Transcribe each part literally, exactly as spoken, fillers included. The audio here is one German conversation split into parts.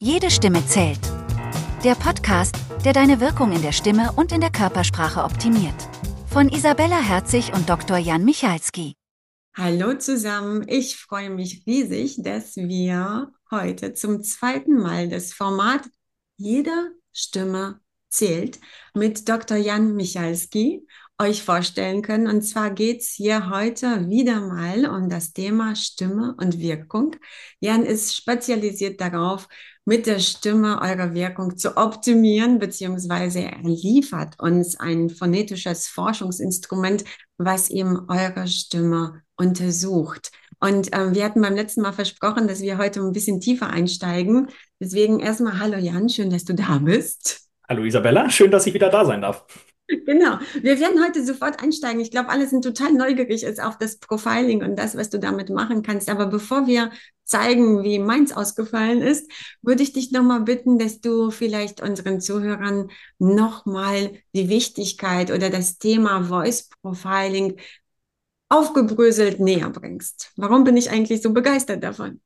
Jede Stimme zählt. Der Podcast, der deine Wirkung in der Stimme und in der Körpersprache optimiert. Von Isabella Herzig und Doktor Jan Michalski. Hallo zusammen, ich freue mich riesig, dass wir heute zum zweiten Mal das Format Jede Stimme zählt mit Doktor Jan Michalski euch vorstellen können. Und zwar geht es hier heute wieder mal um das Thema Stimme und Wirkung. Jan ist spezialisiert darauf, mit der Stimme eure Wirkung zu optimieren, beziehungsweise er liefert uns ein phonetisches Forschungsinstrument, was eben eure Stimme untersucht. Und ähm, wir hatten beim letzten Mal versprochen, dass wir heute ein bisschen tiefer einsteigen. Deswegen erstmal hallo Jan, schön, dass du da bist. Hallo Isabella, schön, dass ich wieder da sein darf. Genau, wir werden heute sofort einsteigen. Ich glaube, alle sind total neugierig jetzt auf das Profiling und das, was du damit machen kannst. Aber bevor wir zeigen, wie meins ausgefallen ist, würde ich dich nochmal bitten, dass du vielleicht unseren Zuhörern nochmal die Wichtigkeit oder das Thema Voice Profiling aufgebröselt näher bringst. Warum bin ich eigentlich so begeistert davon?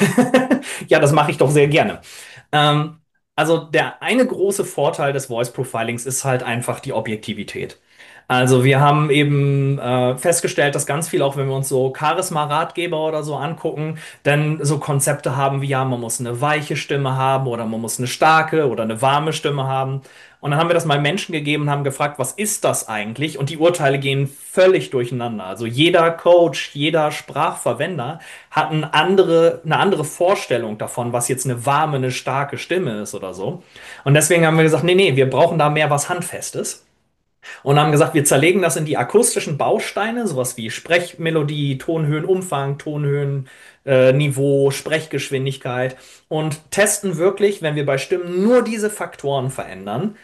Ja, das mache ich doch sehr gerne. Ähm, also der eine große Vorteil des Voice Profilings ist halt einfach die Objektivität. Also wir haben eben äh, festgestellt, dass ganz viel, auch wenn wir uns so Charisma-Ratgeber oder so angucken, dann so Konzepte haben wie, ja, man muss eine weiche Stimme haben oder man muss eine starke oder eine warme Stimme haben. Und dann haben wir das mal Menschen gegeben und haben gefragt, was ist das eigentlich? Und die Urteile gehen völlig durcheinander. Also jeder Coach, jeder Sprachverwender hat eine andere, eine andere Vorstellung davon, was jetzt eine warme, eine starke Stimme ist oder so. Und deswegen haben wir gesagt, nee, nee, wir brauchen da mehr was Handfestes. Und haben gesagt, wir zerlegen das in die akustischen Bausteine, sowas wie Sprechmelodie, Tonhöhenumfang, Tonhöhen, äh, Niveau, Sprechgeschwindigkeit und testen wirklich, wenn wir bei Stimmen nur diese Faktoren verändern,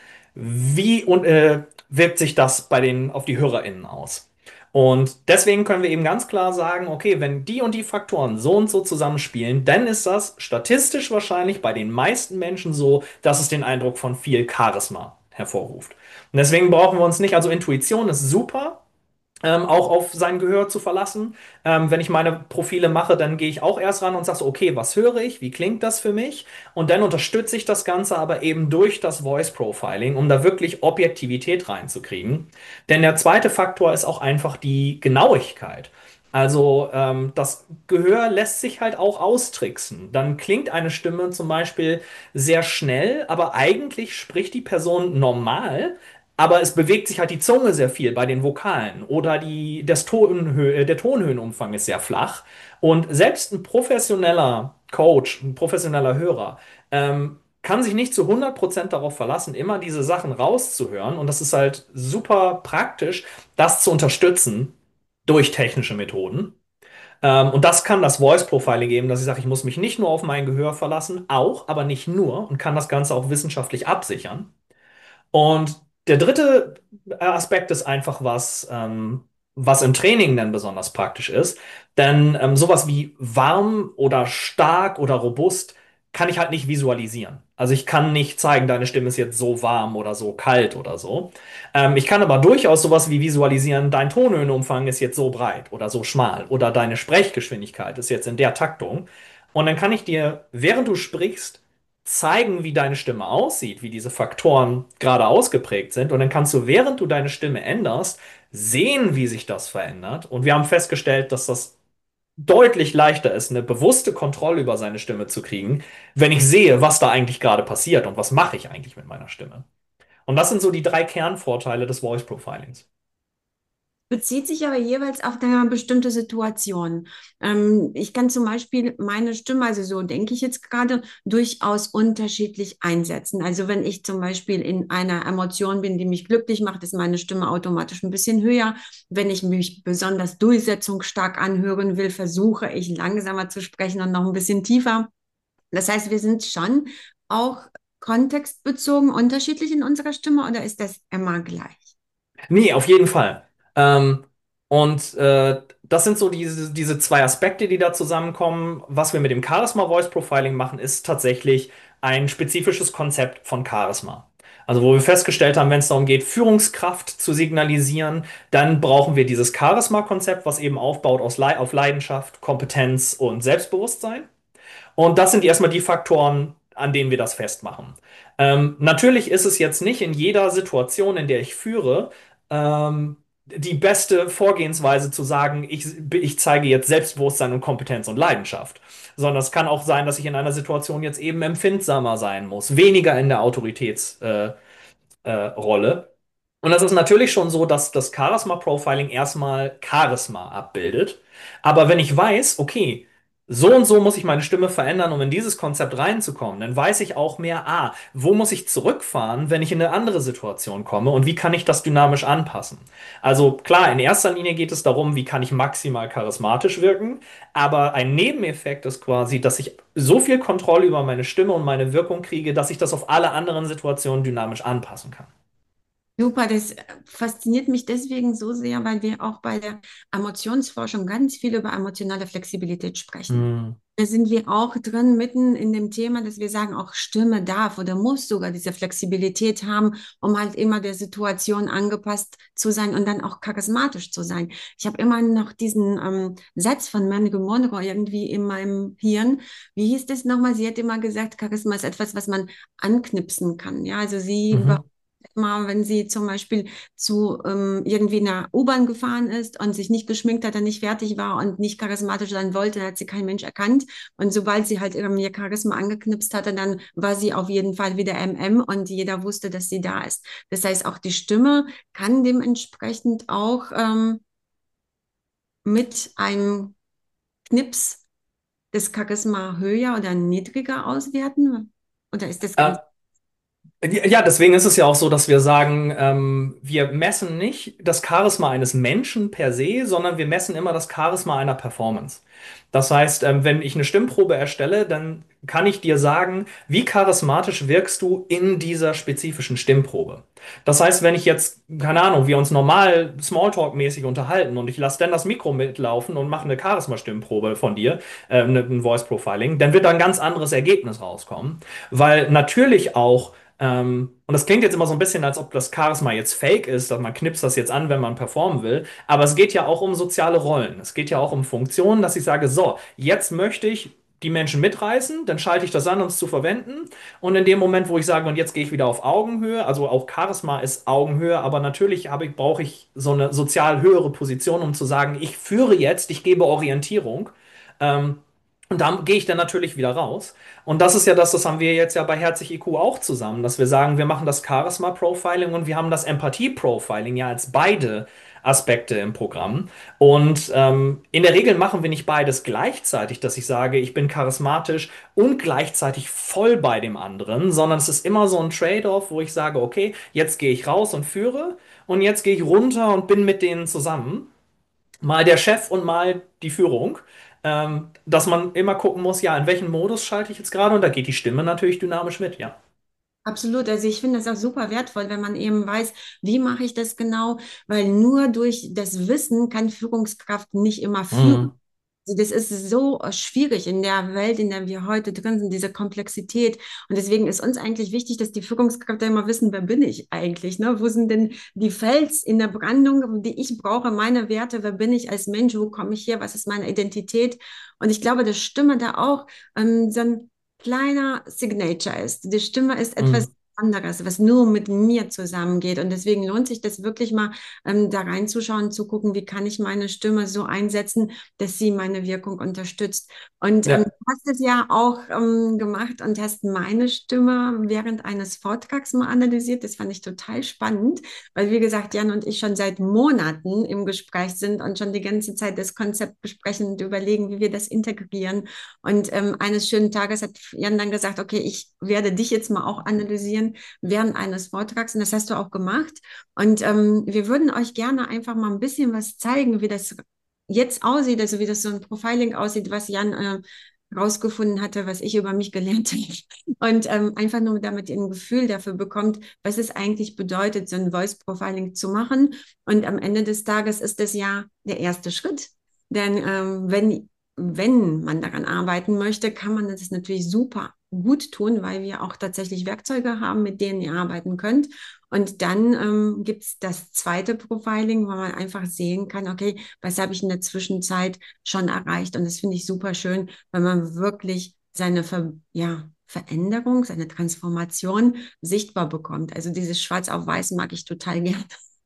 wie und, äh, wirkt sich das bei den, auf die HörerInnen aus. Und deswegen können wir eben ganz klar sagen, okay, wenn die und die Faktoren so und so zusammenspielen, dann ist das statistisch wahrscheinlich bei den meisten Menschen so, dass es den Eindruck von viel Charisma hervorruft. Und deswegen brauchen wir uns nicht, also Intuition ist super, ähm, auch auf sein Gehör zu verlassen. Ähm, wenn ich meine Profile mache, dann gehe ich auch erst ran und sage so, okay, was höre ich? Wie klingt das für mich? Und dann unterstütze ich das Ganze aber eben durch das Voice Profiling, um da wirklich Objektivität reinzukriegen. Denn der zweite Faktor ist auch einfach die Genauigkeit. Also ähm, das Gehör lässt sich halt auch austricksen. Dann klingt eine Stimme zum Beispiel sehr schnell, aber eigentlich spricht die Person normal, aber es bewegt sich halt die Zunge sehr viel bei den Vokalen oder die, das Tonhö äh, der Tonhöhenumfang ist sehr flach. Und selbst ein professioneller Coach, ein professioneller Hörer, ähm, kann sich nicht zu hundert Prozent darauf verlassen, immer diese Sachen rauszuhören. Und das ist halt super praktisch, das zu unterstützen durch technische Methoden. Ähm, und das kann das Voice Profiling geben, dass ich sage, ich muss mich nicht nur auf mein Gehör verlassen, auch, aber nicht nur und kann das Ganze auch wissenschaftlich absichern. Und der dritte Aspekt ist einfach was, ähm, was im Training dann besonders praktisch ist. Denn ähm, sowas wie warm oder stark oder robust kann ich halt nicht visualisieren. Also ich kann nicht zeigen, deine Stimme ist jetzt so warm oder so kalt oder so. Ähm, ich kann aber durchaus sowas wie visualisieren, dein Tonhöhenumfang ist jetzt so breit oder so schmal oder deine Sprechgeschwindigkeit ist jetzt in der Taktung. Und dann kann ich dir, während du sprichst, zeigen, wie deine Stimme aussieht, wie diese Faktoren gerade ausgeprägt sind. Und dann kannst du, während du deine Stimme änderst, sehen, wie sich das verändert. Und wir haben festgestellt, dass das deutlich leichter ist, eine bewusste Kontrolle über seine Stimme zu kriegen, wenn ich sehe, was da eigentlich gerade passiert und was mache ich eigentlich mit meiner Stimme. Und das sind so die drei Kernvorteile des Voice Profilings. Bezieht sich aber jeweils auf eine bestimmte Situation. Ähm, ich kann zum Beispiel meine Stimme, also so denke ich jetzt gerade, durchaus unterschiedlich einsetzen. Also wenn ich zum Beispiel in einer Emotion bin, die mich glücklich macht, ist meine Stimme automatisch ein bisschen höher. Wenn ich mich besonders durchsetzungsstark anhören will, versuche ich langsamer zu sprechen und noch ein bisschen tiefer. Das heißt, wir sind schon auch kontextbezogen unterschiedlich in unserer Stimme oder ist das immer gleich? Nee, auf jeden Fall. Ähm, und äh, das sind so diese, diese zwei Aspekte, die da zusammenkommen. Was wir mit dem Charisma Voice Profiling machen, ist tatsächlich ein spezifisches Konzept von Charisma. Also wo wir festgestellt haben, wenn es darum geht, Führungskraft zu signalisieren, dann brauchen wir dieses Charisma-Konzept, was eben aufbaut aus Lei auf Leidenschaft, Kompetenz und Selbstbewusstsein. Und das sind erstmal die Faktoren, an denen wir das festmachen. Ähm, natürlich ist es jetzt nicht in jeder Situation, in der ich führe, ähm, die beste Vorgehensweise zu sagen, ich, ich zeige jetzt Selbstbewusstsein und Kompetenz und Leidenschaft. Sondern es kann auch sein, dass ich in einer Situation jetzt eben empfindsamer sein muss, weniger in der Autoritätsrolle. Äh, äh, Rolle. Und das ist natürlich schon so, dass das Charisma-Profiling erstmal Charisma abbildet. Aber wenn ich weiß, okay, so und so muss ich meine Stimme verändern, um in dieses Konzept reinzukommen, dann weiß ich auch mehr, ah, wo muss ich zurückfahren, wenn ich in eine andere Situation komme und wie kann ich das dynamisch anpassen? Also klar, in erster Linie geht es darum, wie kann ich maximal charismatisch wirken, aber ein Nebeneffekt ist quasi, dass ich so viel Kontrolle über meine Stimme und meine Wirkung kriege, dass ich das auf alle anderen Situationen dynamisch anpassen kann. Super, das äh, fasziniert mich deswegen so sehr, weil wir auch bei der Emotionsforschung ganz viel über emotionale Flexibilität sprechen. Hm. Da sind wir auch drin, mitten in dem Thema, dass wir sagen, auch Stimme darf oder muss sogar diese Flexibilität haben, um halt immer der Situation angepasst zu sein und dann auch charismatisch zu sein. Ich habe immer noch diesen ähm, Satz von Mandy Monroe irgendwie in meinem Hirn. Wie hieß das nochmal? Sie hat immer gesagt, Charisma ist etwas, was man anknipsen kann. Ja, also sie Mhm. mal, wenn sie zum Beispiel zu ähm, irgendwie einer U-Bahn gefahren ist und sich nicht geschminkt hat, dann nicht fertig war und nicht charismatisch sein wollte, hat sie kein Mensch erkannt. Und sobald sie halt ähm, ihr Charisma angeknipst hatte, dann war sie auf jeden Fall wieder M M und jeder wusste, dass sie da ist. Das heißt, auch die Stimme kann dementsprechend auch ähm, mit einem Knips das Charisma höher oder niedriger auswerten. Oder ist das Äh, ganz... Ja, deswegen ist es ja auch so, dass wir sagen, ähm, wir messen nicht das Charisma eines Menschen per se, sondern wir messen immer das Charisma einer Performance. Das heißt, ähm, wenn ich eine Stimmprobe erstelle, dann kann ich dir sagen, wie charismatisch wirkst du in dieser spezifischen Stimmprobe. Das heißt, wenn ich jetzt, keine Ahnung, wir uns normal Smalltalk-mäßig unterhalten und ich lasse dann das Mikro mitlaufen und mache eine Charisma-Stimmprobe von dir, äh, ne- ein Voice Profiling, dann wird da ein ganz anderes Ergebnis rauskommen, weil natürlich auch ähm, und das klingt jetzt immer so ein bisschen, als ob das Charisma jetzt fake ist, dass man knipst das jetzt an, wenn man performen will. Aber es geht ja auch um soziale Rollen. Es geht ja auch um Funktionen, dass ich sage, so, jetzt möchte ich die Menschen mitreißen, dann schalte ich das an, um es zu verwenden. Und in dem Moment, wo ich sage, und jetzt gehe ich wieder auf Augenhöhe, also auch Charisma ist Augenhöhe, aber natürlich habe ich, brauche ich so eine sozial höhere Position, um zu sagen, ich führe jetzt, ich gebe Orientierung. Ähm, und da gehe ich dann natürlich wieder raus. Und das ist ja das, das haben wir jetzt ja bei Herzlich I Q auch zusammen, dass wir sagen, wir machen das Charisma-Profiling und wir haben das Empathie-Profiling ja als beide Aspekte im Programm. Und ähm, in der Regel machen wir nicht beides gleichzeitig, dass ich sage, ich bin charismatisch und gleichzeitig voll bei dem anderen, sondern es ist immer so ein Trade-off, wo ich sage, okay, jetzt gehe ich raus und führe und jetzt gehe ich runter und bin mit denen zusammen. Mal der Chef und mal die Führung. Ähm, dass man immer gucken muss, ja, in welchen Modus schalte ich jetzt gerade und da geht die Stimme natürlich dynamisch mit, ja. Absolut. Also ich finde das auch super wertvoll, wenn man eben weiß, wie mache ich das genau, weil nur durch das Wissen kann Führungskraft nicht immer führen. Mhm. Also das ist so schwierig in der Welt, in der wir heute drin sind, diese Komplexität. Und deswegen ist uns eigentlich wichtig, dass die Führungskräfte immer wissen, wer bin ich eigentlich, ne? Wo sind denn die Fels in der Brandung, die ich brauche, meine Werte, wer bin ich als Mensch, wo komme ich her, was ist meine Identität? Und ich glaube, dass Stimme da auch ähm, so ein kleiner Signature ist. Die Stimme ist etwas Mhm. anderes, was nur mit mir zusammengeht. Und deswegen lohnt sich das wirklich mal, ähm, da reinzuschauen, zu gucken, wie kann ich meine Stimme so einsetzen, dass sie meine Wirkung unterstützt. Und ähm, du Ja. hast es ja auch ähm, gemacht und hast meine Stimme während eines Vortrags mal analysiert. Das fand ich total spannend, weil, wie gesagt, Jan und ich schon seit Monaten im Gespräch sind und schon die ganze Zeit das Konzept besprechen und überlegen, wie wir das integrieren. Und ähm, eines schönen Tages hat Jan dann gesagt, okay, ich werde dich jetzt mal auch analysieren während eines Vortrags. Und das hast du auch gemacht. Und ähm, wir würden euch gerne einfach mal ein bisschen was zeigen, wie das jetzt aussieht, also wie das so ein Profiling aussieht, was Jan äh, rausgefunden hatte, was ich über mich gelernt habe. Und ähm, einfach nur damit ihr ein Gefühl dafür bekommt, was es eigentlich bedeutet, so ein Voice Profiling zu machen. Und am Ende des Tages ist das ja der erste Schritt. Denn ähm, wenn wenn man daran arbeiten möchte, kann man das natürlich super gut tun, weil wir auch tatsächlich Werkzeuge haben, mit denen ihr arbeiten könnt. Und dann ähm, gibt es das zweite Profiling, wo man einfach sehen kann, okay, was habe ich in der Zwischenzeit schon erreicht? Und das finde ich super schön, weil man wirklich seine Ver ja, Veränderung, seine Transformation sichtbar bekommt. Also dieses Schwarz auf Weiß mag ich total gern.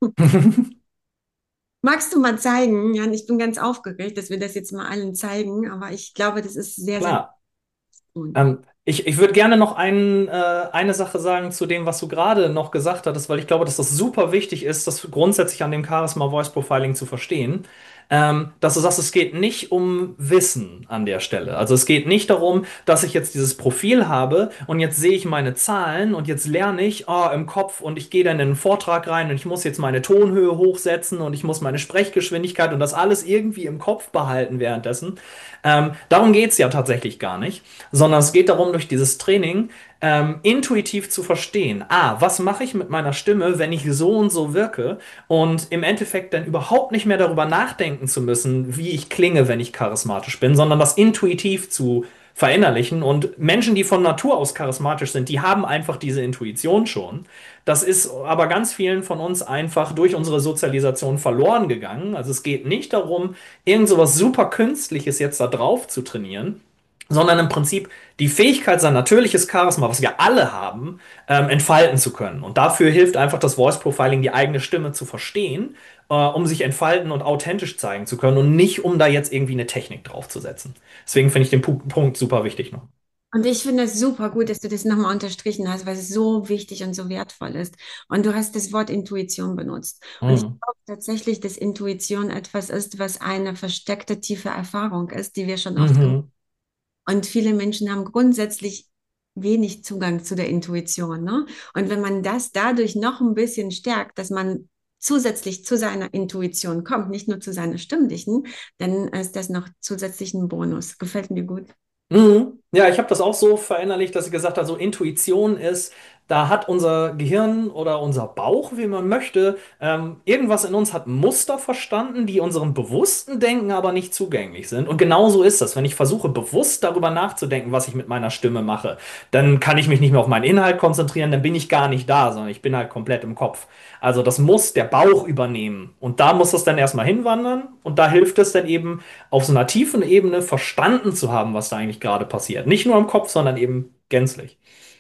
Magst du mal zeigen? Jan, ich bin ganz aufgeregt, dass wir das jetzt mal allen zeigen, aber ich glaube, das ist sehr, sehr Klar. gut. Ähm, ich ich würde gerne noch ein, äh, eine Sache sagen zu dem, was du gerade noch gesagt hattest, weil ich glaube, dass das super wichtig ist, das grundsätzlich an dem Charisma Voice Profiling zu verstehen. Ähm, dass du sagst, es geht nicht um Wissen an der Stelle. Also es geht nicht darum, dass ich jetzt dieses Profil habe und jetzt sehe ich meine Zahlen und jetzt lerne ich oh, im Kopf und ich gehe dann in einen Vortrag rein und ich muss jetzt meine Tonhöhe hochsetzen und ich muss meine Sprechgeschwindigkeit und das alles irgendwie im Kopf behalten währenddessen. Ähm, darum geht es ja tatsächlich gar nicht, sondern es geht darum, durch dieses Training ähm, intuitiv zu verstehen, ah, was mache ich mit meiner Stimme, wenn ich so und so wirke und im Endeffekt dann überhaupt nicht mehr darüber nachdenken zu müssen, wie ich klinge, wenn ich charismatisch bin, sondern das intuitiv zu verinnerlichen. Und Menschen, die von Natur aus charismatisch sind, die haben einfach diese Intuition schon. Das ist aber ganz vielen von uns einfach durch unsere Sozialisation verloren gegangen. Also es geht nicht darum, irgend so was super Künstliches jetzt da drauf zu trainieren, sondern im Prinzip die Fähigkeit, sein natürliches Charisma, was wir alle haben, ähm, entfalten zu können. Und dafür hilft einfach das Voice Profiling, die eigene Stimme zu verstehen, äh, um sich entfalten und authentisch zeigen zu können und nicht, um da jetzt irgendwie eine Technik draufzusetzen. Deswegen finde ich den Pu Punkt super wichtig noch. Und ich finde es super gut, dass du das nochmal unterstrichen hast, weil es so wichtig und so wertvoll ist. Und du hast das Wort Intuition benutzt. Und ich Mhm. glaube tatsächlich, dass Intuition etwas ist, was eine versteckte, tiefe Erfahrung ist, die wir schon oft gemacht Mhm. haben. Und viele Menschen haben grundsätzlich wenig Zugang zu der Intuition, ne? Und wenn man das dadurch noch ein bisschen stärkt, dass man zusätzlich zu seiner Intuition kommt, nicht nur zu seiner stimmlichen, dann ist das noch zusätzlich ein Bonus. Gefällt mir gut. Mhm. Ja, ich habe das auch so verinnerlicht, dass ich gesagt habe, so Intuition ist, da hat unser Gehirn oder unser Bauch, wie man möchte, ähm, irgendwas in uns hat Muster verstanden, die unserem bewussten Denken aber nicht zugänglich sind. Und genau so ist das. Wenn ich versuche, bewusst darüber nachzudenken, was ich mit meiner Stimme mache, dann kann ich mich nicht mehr auf meinen Inhalt konzentrieren, dann bin ich gar nicht da, sondern ich bin halt komplett im Kopf. Also das muss der Bauch übernehmen. Und da muss das dann erstmal hinwandern. Und da hilft es dann eben, auf so einer tiefen Ebene verstanden zu haben, was da eigentlich gerade passiert. Nicht nur im Kopf, sondern eben gänzlich.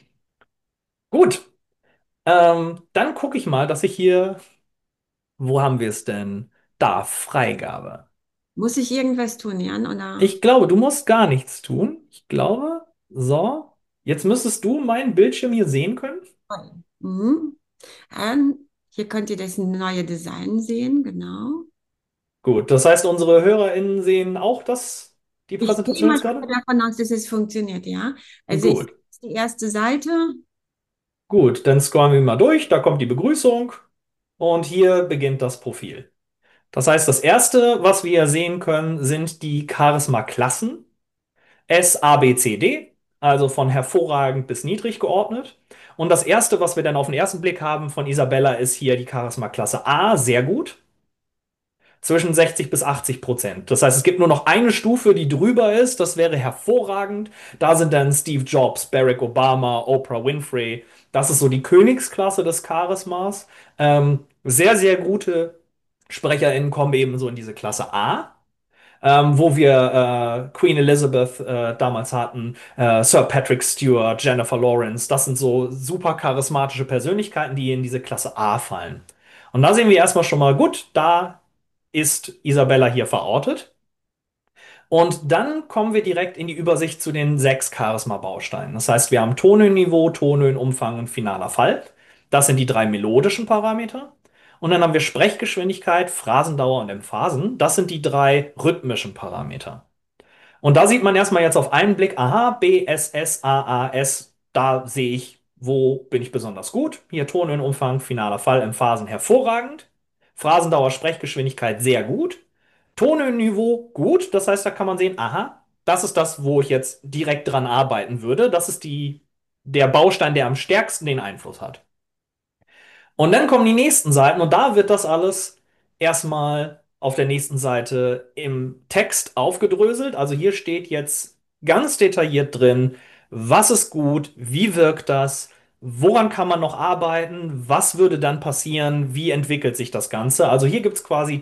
Gut, ähm, dann gucke ich mal, dass ich hier, wo haben wir es denn? Da, Freigabe. Muss ich irgendwas tun, Jan? Oder? Ich glaube, du musst gar nichts tun. Ich glaube, so, jetzt müsstest du meinen Bildschirm hier sehen können. Mhm. Ähm, hier könnt ihr das neue Design sehen, genau. Gut, das heißt, unsere HörerInnen sehen auch das, die Ich gehe Präsentation mal jetzt gerade? davon aus, dass es funktioniert, ja. Also ich Gut, die erste Seite. gut, dann scrollen wir mal durch. Da kommt die Begrüßung und hier beginnt das Profil. Das heißt, das erste, was wir hier sehen können, sind die Charisma-Klassen. S, A, B, C, D, also von hervorragend bis niedrig geordnet. Und das erste, was wir dann auf den ersten Blick haben von Isabella, ist hier die Charisma-Klasse A, sehr gut, zwischen sechzig bis achtzig Prozent. Das heißt, es gibt nur noch eine Stufe, die drüber ist, das wäre hervorragend. Da sind dann Steve Jobs, Barack Obama, Oprah Winfrey. Das ist so die Königsklasse des Charismas. Ähm, sehr, sehr gute SprecherInnen kommen eben so in diese Klasse A. Ähm, wo wir äh, Queen Elizabeth äh, damals hatten, äh, Sir Patrick Stewart, Jennifer Lawrence. Das sind so super charismatische Persönlichkeiten, die in diese Klasse A fallen. Und da sehen wir erstmal schon mal, gut, da ist Isabella hier verortet. Und dann kommen wir direkt in die Übersicht zu den sechs Charisma-Bausteinen. Das heißt, wir haben Tonhöhenniveau, Tonhöhenumfang und finaler Fall. Das sind die drei melodischen Parameter. Und dann haben wir Sprechgeschwindigkeit, Phrasendauer und Emphasen. Das sind die drei rhythmischen Parameter. Und da sieht man erstmal jetzt auf einen Blick, aha, B, S, S, A, A, S, da sehe ich, wo bin ich besonders gut. Hier Tonhöhenumfang, finaler Fall, Emphasen hervorragend. Phrasendauer, Sprechgeschwindigkeit sehr gut. Tonhöhenniveau gut, das heißt, da kann man sehen, aha, das ist das, wo ich jetzt direkt dran arbeiten würde. Das ist die, der Baustein, der am stärksten den Einfluss hat. Und dann kommen die nächsten Seiten und da wird das alles erstmal auf der nächsten Seite im Text aufgedröselt. Also hier steht jetzt ganz detailliert drin, was ist gut, wie wirkt das, woran kann man noch arbeiten, was würde dann passieren, wie entwickelt sich das Ganze. Also hier gibt es quasi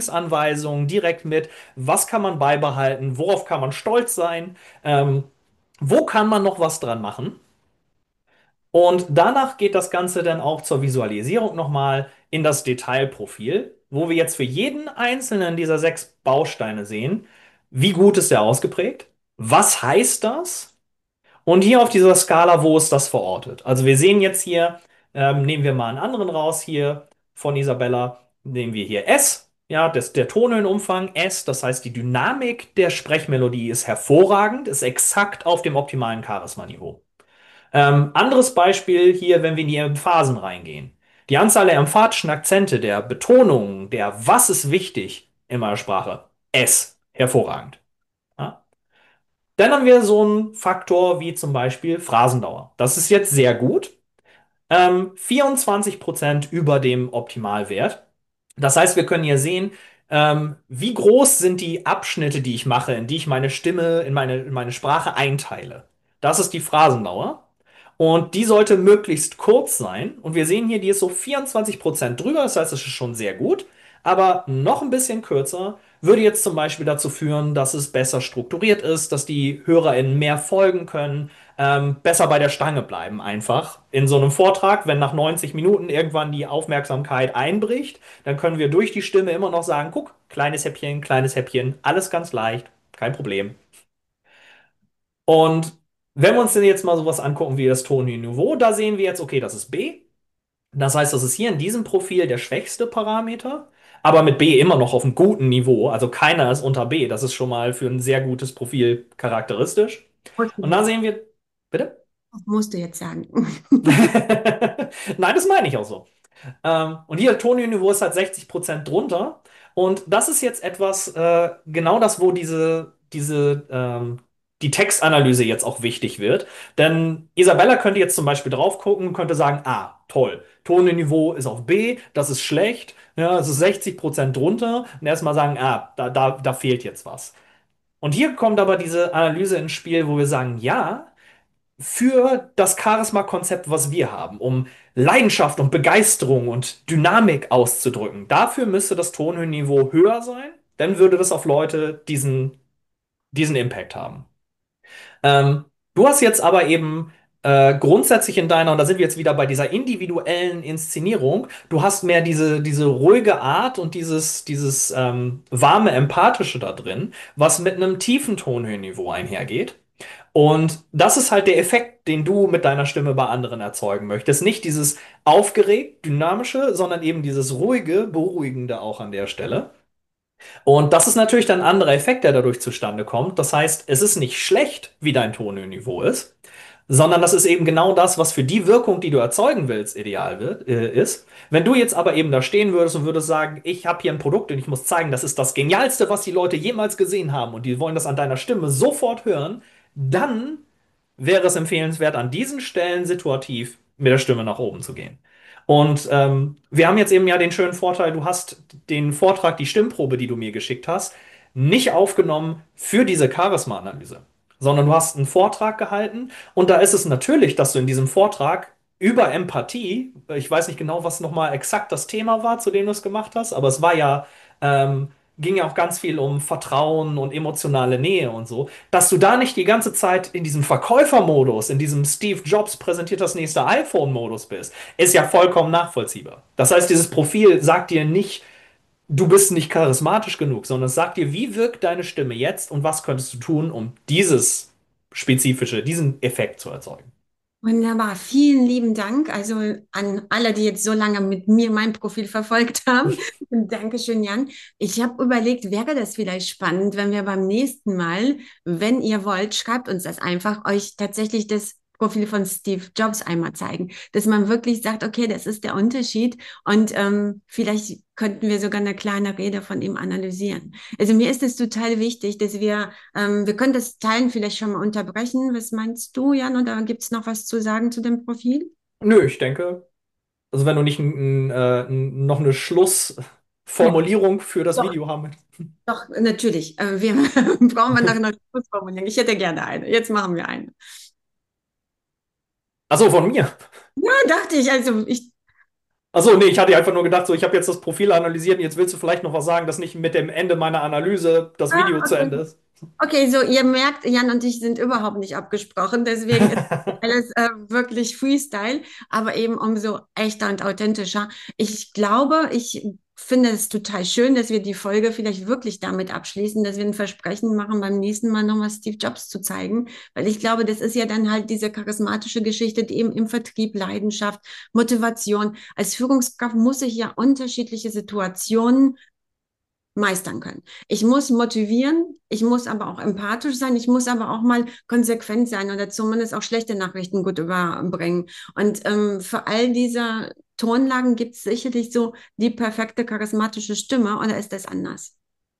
Trainingsanweisungen direkt mit, was kann man beibehalten, worauf kann man stolz sein. Ähm, Wo kann man noch was dran machen? Und danach geht das Ganze dann auch zur Visualisierung nochmal in das Detailprofil, wo wir jetzt für jeden einzelnen dieser sechs Bausteine sehen, wie gut ist der ausgeprägt? Was heißt das? Und hier auf dieser Skala, wo ist das verortet? Also wir sehen jetzt hier, ähm, nehmen wir mal einen anderen raus hier von Isabella, nehmen wir hier S, ja, das, der Tonhöhenumfang S, das heißt die Dynamik der Sprechmelodie ist hervorragend, ist exakt auf dem optimalen Charisma-Niveau. Ähm, anderes Beispiel hier, wenn wir in die Emphasen reingehen. Die Anzahl der emphatischen Akzente, der Betonungen, der Was ist wichtig in meiner Sprache, S, hervorragend. Ja? Dann haben wir so einen Faktor wie zum Beispiel Phrasendauer. Das ist jetzt sehr gut. Ähm, vierundzwanzig Prozent über dem Optimalwert. Das heißt, wir können hier sehen, ähm, wie groß sind die Abschnitte, die ich mache, in die ich meine Stimme, in meine, in meine Sprache einteile. Das ist die Phrasendauer. Und die sollte möglichst kurz sein. Und wir sehen hier, die ist so vierundzwanzig Prozent drüber. Das heißt, es ist schon sehr gut. Aber noch ein bisschen kürzer würde jetzt zum Beispiel dazu führen, dass es besser strukturiert ist, dass die HörerInnen mehr folgen können, ähm, besser bei der Stange bleiben einfach. In so einem Vortrag, wenn nach neunzig Minuten irgendwann die Aufmerksamkeit einbricht, dann können wir durch die Stimme immer noch sagen, guck, kleines Häppchen, kleines Häppchen, alles ganz leicht, kein Problem. Und wenn wir uns denn jetzt mal sowas angucken wie das Tonniveau, da sehen wir jetzt, okay, das ist B. Das heißt, das ist hier in diesem Profil der schwächste Parameter, aber mit B immer noch auf einem guten Niveau. Also keiner ist unter B. Das ist schon mal für ein sehr gutes Profil charakteristisch. Musst du Und da jetzt, sehen wir, bitte? musst du jetzt sagen. Nein, das meine ich auch so. Ähm, und hier Tonniveau ist halt sechzig Prozent drunter. Und das ist jetzt etwas, äh, genau das, wo diese, diese, ähm, die Textanalyse jetzt auch wichtig wird. Denn Isabella könnte jetzt zum Beispiel drauf gucken und könnte sagen, ah, toll, Tonniveau ist auf B, das ist schlecht, ja, es ist sechzig Prozent drunter. Und erstmal sagen, ah, da, da, da fehlt jetzt was. Und hier kommt aber diese Analyse ins Spiel, wo wir sagen, ja, für das Charisma-Konzept, was wir haben, um Leidenschaft und Begeisterung und Dynamik auszudrücken. Dafür müsste das Tonhöhenniveau höher sein, dann würde das auf Leute diesen, diesen Impact haben. Ähm, Du hast jetzt aber eben äh, grundsätzlich in deiner, und da sind wir jetzt wieder bei dieser individuellen Inszenierung, du hast mehr diese, diese ruhige Art und dieses, dieses ähm, warme, empathische da drin, was mit einem tiefen Tonhöhenniveau einhergeht. Und das ist halt der Effekt, den du mit deiner Stimme bei anderen erzeugen möchtest. Nicht dieses aufgeregt, dynamische, sondern eben dieses ruhige, beruhigende auch an der Stelle. Und das ist natürlich dann ein anderer Effekt, der dadurch zustande kommt. Das heißt, es ist nicht schlecht, wie dein Tonhöhenniveau ist, sondern das ist eben genau das, was für die Wirkung, die du erzeugen willst, ideal wird, äh, ist. Wenn du jetzt aber eben da stehen würdest und würdest sagen, ich habe hier ein Produkt und ich muss zeigen, das ist das Genialste, was die Leute jemals gesehen haben und die wollen das an deiner Stimme sofort hören, dann wäre es empfehlenswert, an diesen Stellen situativ mit der Stimme nach oben zu gehen. Und ähm, wir haben jetzt eben ja den schönen Vorteil, du hast den Vortrag, die Stimmprobe, die du mir geschickt hast, nicht aufgenommen für diese Charisma-Analyse, sondern du hast einen Vortrag gehalten und da ist es natürlich, dass du in diesem Vortrag über Empathie, ich weiß nicht genau, was nochmal exakt das Thema war, zu dem du es gemacht hast, aber es war ja, ähm, ging ja auch ganz viel um Vertrauen und emotionale Nähe und so, dass du da nicht die ganze Zeit in diesem Verkäufermodus, in diesem Steve Jobs präsentiert das nächste iPhone-Modus bist, ist ja vollkommen nachvollziehbar. Das heißt, dieses Profil sagt dir nicht, du bist nicht charismatisch genug, sondern es sagt dir, wie wirkt deine Stimme jetzt und was könntest du tun, um dieses spezifische, diesen Effekt zu erzeugen. Wunderbar, vielen lieben Dank. Also an alle, die jetzt so lange mit mir mein Profil verfolgt haben. Und Dankeschön, Jan. Ich habe überlegt, wäre das vielleicht spannend, wenn wir beim nächsten Mal, wenn ihr wollt, schreibt uns das einfach, euch tatsächlich das Profil von Steve Jobs einmal zeigen, dass man wirklich sagt, okay, das ist der Unterschied und ähm, vielleicht könnten wir sogar eine kleine Rede von ihm analysieren. Also mir ist es total wichtig, dass wir, ähm, wir können das Teilen vielleicht schon mal unterbrechen. Was meinst du, Jan? Oder gibt es noch was zu sagen zu dem Profil? Nö, ich denke, also wenn du nicht n, n, äh, n- noch eine Ja, Schlussformulierung für das doch, Video haben willst. doch, natürlich. Äh, wir brauchen wir nach einer Schlussformulierung. Ich hätte gerne eine. Jetzt machen wir eine. Achso, von mir. Ja, dachte ich. Also ich Achso, nee, ich hatte einfach nur gedacht, so, ich habe jetzt das Profil analysiert und jetzt willst du vielleicht noch was sagen, dass nicht mit dem Ende meiner Analyse das Ah, Video zu okay. Ende ist. Okay, so ihr merkt, Jan und ich sind überhaupt nicht abgesprochen, deswegen ist alles äh, wirklich Freestyle, aber eben umso echter und authentischer. Ich glaube, ich finde es total schön, dass wir die Folge vielleicht wirklich damit abschließen, dass wir ein Versprechen machen, beim nächsten Mal nochmal Steve Jobs zu zeigen, weil ich glaube, das ist ja dann halt diese charismatische Geschichte, die eben im Vertrieb Leidenschaft, Motivation. Als Führungskraft muss ich ja unterschiedliche Situationen meistern können. Ich muss motivieren, ich muss aber auch empathisch sein, ich muss aber auch mal konsequent sein oder zumindest auch schlechte Nachrichten gut überbringen. Und ähm, für all diese Tonlagen gibt es sicherlich so die perfekte charismatische Stimme, oder ist das anders?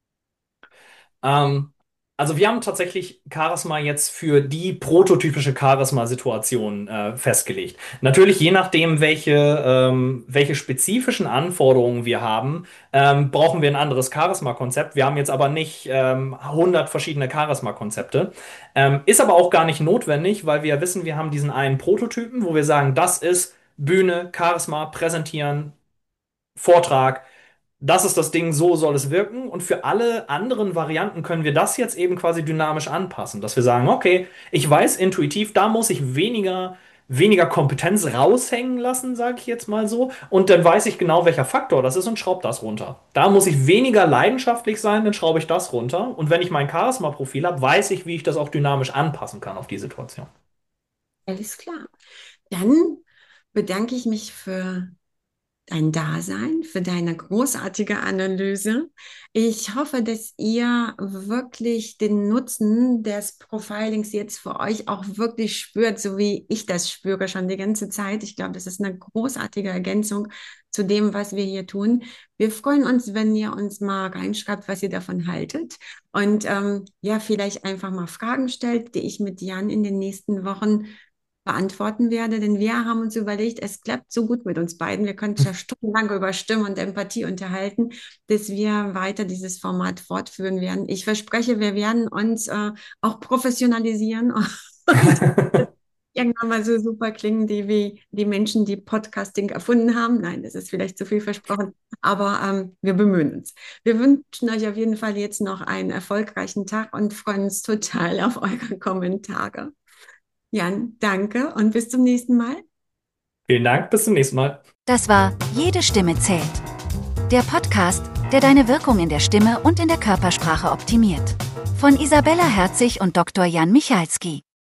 Ähm, also wir haben tatsächlich Charisma jetzt für die prototypische Charisma-Situation äh, festgelegt. Natürlich, je nachdem, welche, ähm, welche spezifischen Anforderungen wir haben, ähm, brauchen wir ein anderes Charisma-Konzept. Wir haben jetzt aber nicht ähm, hundert verschiedene Charisma-Konzepte. Ähm, ist aber auch gar nicht notwendig, weil wir ja wissen, wir haben diesen einen Prototypen, wo wir sagen, das ist Bühne, Charisma, Präsentieren, Vortrag. Das ist das Ding, so soll es wirken. Und für alle anderen Varianten können wir das jetzt eben quasi dynamisch anpassen, dass wir sagen, okay, ich weiß intuitiv, da muss ich weniger, weniger Kompetenz raushängen lassen, sage ich jetzt mal so. Und dann weiß ich genau, welcher Faktor das ist und schraube das runter. Da muss ich weniger leidenschaftlich sein, dann schraube ich das runter. Und wenn ich mein Charisma-Profil habe, weiß ich, wie ich das auch dynamisch anpassen kann auf die Situation. Alles klar. Dann bedanke ich mich für dein Dasein, für deine großartige Analyse. Ich hoffe, dass ihr wirklich den Nutzen des Profilings jetzt für euch auch wirklich spürt, so wie ich das spüre schon die ganze Zeit. Ich glaube, das ist eine großartige Ergänzung zu dem, was wir hier tun. Wir freuen uns, wenn ihr uns mal reinschreibt, was ihr davon haltet und ähm, ja, vielleicht einfach mal Fragen stellt, die ich mit Jan in den nächsten Wochen beantworten werde, denn wir haben uns überlegt, es klappt so gut mit uns beiden. Wir können ja stundenlang über Stimme und Empathie unterhalten, dass wir weiter dieses Format fortführen werden. Ich verspreche, wir werden uns äh, auch professionalisieren und irgendwann mal so super klingen, die wie die Menschen, die Podcasting erfunden haben. Nein, das ist vielleicht zu viel versprochen, aber ähm, wir bemühen uns. Wir wünschen euch auf jeden Fall jetzt noch einen erfolgreichen Tag und freuen uns total auf eure Kommentare. Jan, danke und bis zum nächsten Mal. Vielen Dank, bis zum nächsten Mal. Das war Jede Stimme zählt. Der Podcast, der deine Wirkung in der Stimme und in der Körpersprache optimiert. Von Isabella Herzig und Doktor Jan Michalski.